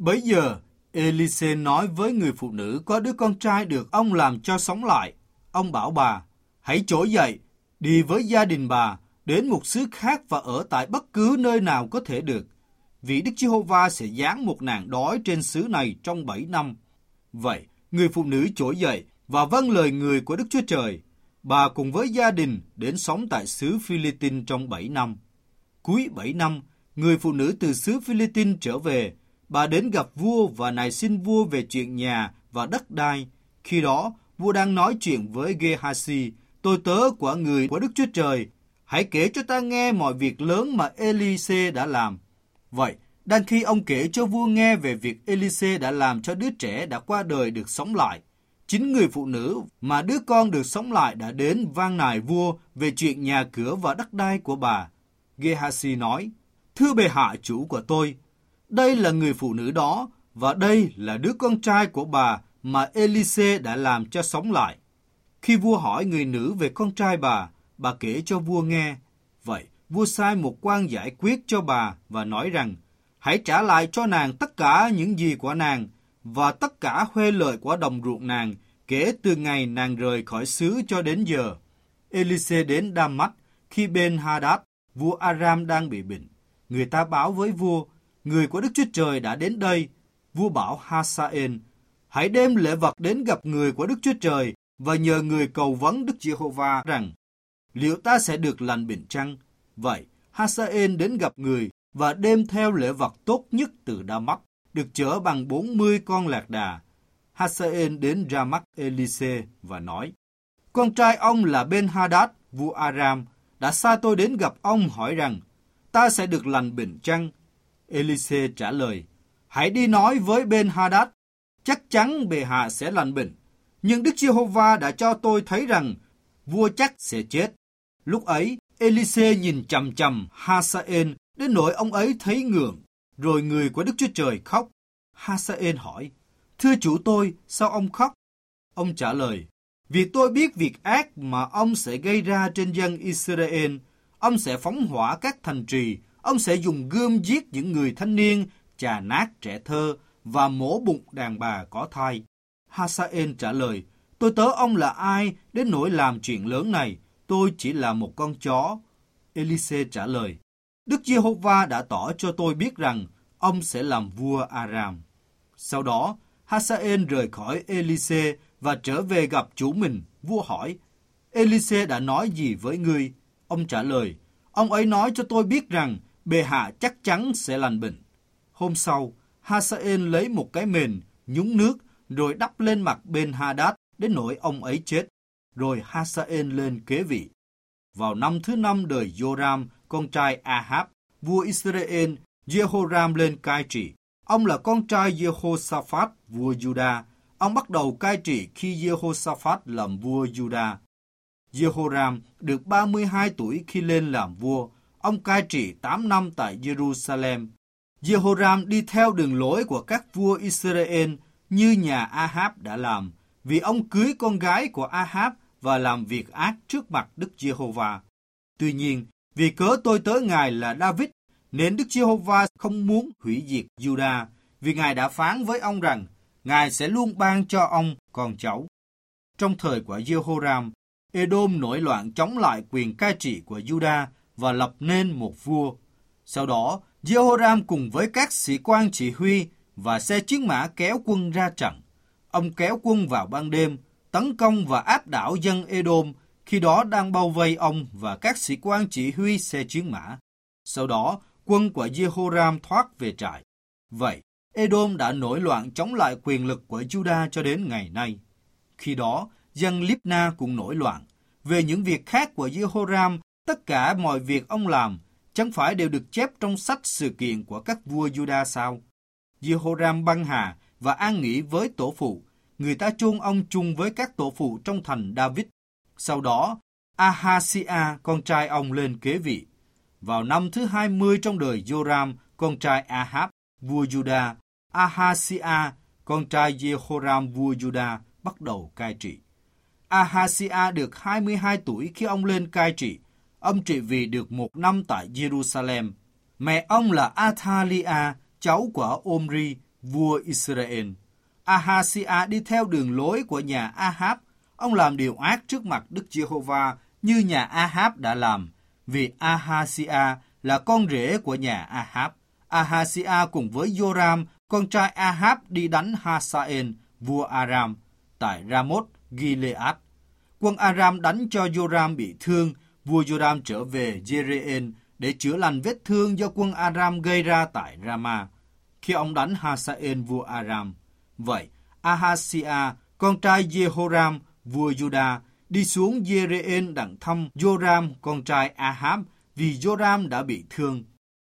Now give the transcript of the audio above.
Bấy giờ, Elise nói với người phụ nữ có đứa con trai được ông làm cho sống lại. Ông bảo bà, hãy trỗi dậy, đi với gia đình bà, đến một xứ khác và ở tại bất cứ nơi nào có thể được. Vì Đức Giê-hô-va sẽ giáng một nạn đói trên xứ này trong 7 năm. Vậy, người phụ nữ trỗi dậy và vâng lời người của Đức Chúa Trời. Bà cùng với gia đình đến sống tại xứ Phi-li-tin trong 7 năm. Cuối 7 năm, người phụ nữ từ xứ Phi-li-tin trở về. Bà đến gặp vua và nài xin vua về chuyện nhà và đất đai. Khi đó, vua đang nói chuyện với Gê-ha-si, tôi tớ của người của Đức Chúa Trời. Hãy kể cho ta nghe mọi việc lớn mà Elise đã làm. Vậy, đang khi ông kể cho vua nghe về việc Elise đã làm cho đứa trẻ đã qua đời được sống lại, chính người phụ nữ mà đứa con được sống lại đã đến van nài vua về chuyện nhà cửa và đất đai của bà. Gê-ha-si nói, thưa bệ hạ chủ của tôi, đây là người phụ nữ đó và đây là đứa con trai của bà mà Elise đã làm cho sống lại. Khi vua hỏi người nữ về con trai bà kể cho vua nghe. Vậy, vua sai một quan giải quyết cho bà và nói rằng, hãy trả lại cho nàng tất cả những gì của nàng và tất cả huê lợi của đồng ruộng nàng kể từ ngày nàng rời khỏi xứ cho đến giờ. Elise đến Đa-mách khi Ben-hadad, vua Aram đang bị bệnh. Người ta báo với vua, người của Đức Chúa Trời đã đến đây. Vua bảo Hazael, hãy đem lễ vật đến gặp người của Đức Chúa Trời và nhờ người cầu vấn Đức Giê-hô-va rằng, liệu ta sẽ được lành bệnh chăng? Vậy, Hazael đến gặp người và đem theo lễ vật tốt nhất từ Đa-mách, được chở bằng 40 con lạc đà. Hazael đến ra mắt Elise và nói, con trai ông là Ben-hadad, vua Aram, đã sai tôi đến gặp ông hỏi rằng, ta sẽ được lành bệnh chăng? Elise trả lời, hãy đi nói với Ben-hadad, chắc chắn bệ hạ sẽ lành bệnh. Nhưng Đức Giê-hô-va đã cho tôi thấy rằng vua chắc sẽ chết. Lúc ấy, Elise nhìn chằm chằm Hazael đến nỗi ông ấy thấy ngượng, rồi người của Đức Chúa Trời khóc. Hazael hỏi, thưa chủ tôi, sao ông khóc? Ông trả lời, vì tôi biết việc ác mà ông sẽ gây ra trên dân Israel. Ông sẽ phóng hỏa các thành trì, ông sẽ dùng gươm giết những người thanh niên, chà nát trẻ thơ và mổ bụng đàn bà có thai. Hazael trả lời, tôi tớ ông là ai đến nỗi làm chuyện lớn này? Tôi chỉ là một con chó. Elise trả lời, Đức Giê-hô-va đã tỏ cho tôi biết rằng ông sẽ làm vua Aram. Sau đó, Hazael rời khỏi Elise và trở về gặp chủ mình. Vua hỏi, Elise đã nói gì với ngươi? Ông trả lời, ông ấy nói cho tôi biết rằng bệ hạ chắc chắn sẽ lành bệnh. Hôm sau, Hazael lấy một cái mền, nhúng nước, rồi đắp lên mặt Ben-hadad đến nỗi ông ấy chết. Rồi Hazael lên kế vị. Vào năm thứ 5 đời Joram, con trai Ahab, vua Israel, Jehoram lên cai trị. Ông là con trai Jehoshaphat, vua Juda. Ông bắt đầu cai trị khi Jehoshaphat làm vua Juda. Jehoram được 32 tuổi khi lên làm vua. Ông cai trị 8 năm tại Jerusalem. Jehoram đi theo đường lối của các vua Israel như nhà Ahab đã làm, vì ông cưới con gái của Ahab và làm việc ác trước mặt Đức Giê-hô-va. Tuy nhiên, vì cớ tôi tớ Ngài là David, nên Đức Giê-hô-va không muốn hủy diệt Juda, vì Ngài đã phán với ông rằng Ngài sẽ luôn ban cho ông con cháu. Trong thời của Jehoram, Edom nổi loạn chống lại quyền cai trị của Juda và lập nên một vua. Sau đó, Jehoram cùng với các sĩ quan chỉ huy và xe chiến mã kéo quân ra trận. Ông kéo quân vào ban đêm, tấn công và áp đảo dân Edom, khi đó đang bao vây ông và các sĩ quan chỉ huy xe chiến mã. Sau đó, quân của Jehoram thoát về trại. Vậy, Edom đã nổi loạn chống lại quyền lực của Juda cho đến ngày nay. Khi đó, dân Libna cũng nổi loạn. Về những việc khác của Jehoram, tất cả mọi việc ông làm, chẳng phải đều được chép trong sách sự kiện của các vua Juda sao? Jehoram băng hà và an nghỉ với tổ phụ. Người ta chôn ông chung với các tổ phụ trong thành David. Sau đó, Ahaziah, con trai ông lên kế vị. Vào năm thứ 20 trong đời Joram, con trai Ahab, vua Juda, Ahaziah, con trai Jehoram vua Juda, bắt đầu cai trị. Ahaziah được 22 tuổi khi ông lên cai trị. Ông trị vì được 1 năm tại Jerusalem. Mẹ ông là Athaliah, cháu của Omri, vua Israel. Ahazia đi theo đường lối của nhà Ahab. Ông làm điều ác trước mặt Đức Giê-hô-va như nhà Ahab đã làm, vì Ahazia là con rể của nhà Ahab. Ahazia cùng với Joram, con trai Ahab đi đánh Hazael, vua Aram, tại Ramoth Gilead. Quân Aram đánh cho Joram bị thương. Vua Joram trở về Jezreel để chữa lành vết thương do quân Aram gây ra tại Rama, khi ông đánh Hazael vua Aram. Vậy, Ahazia, con trai Jehoram, vua Juda, đi xuống Jezreel đặng thăm Joram, con trai Ahab, vì Joram đã bị thương.